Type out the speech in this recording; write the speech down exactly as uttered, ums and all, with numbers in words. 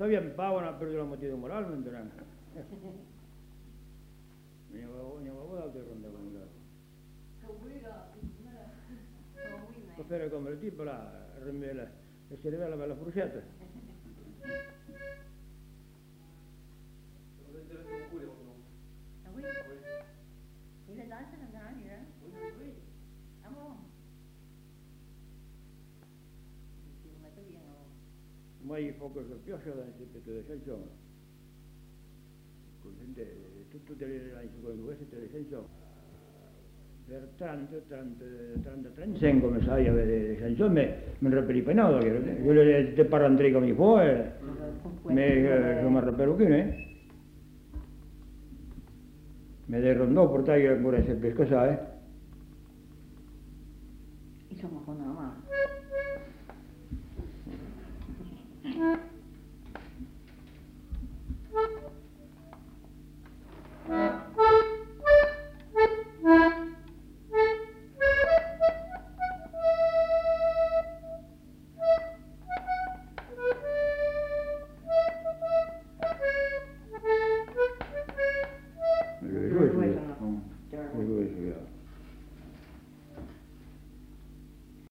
bien pavo, no ha perdido la motivación moralmente. Mi abuela te ronda con la... Lo fare come il tipo là, e si rivela per la frusciata. Mai poco che pioggia da sempre te le senso. Tutto delle secondo questo te le senso. Per tanto, tanto, tanto, trentacinque come sai, insomma, mi rappelli penado, che io ti parlo andrei come fuori, mi sono rappello qui, ne? Mi devo rondò portare ancora sempre scusare. Insomma, con la mano.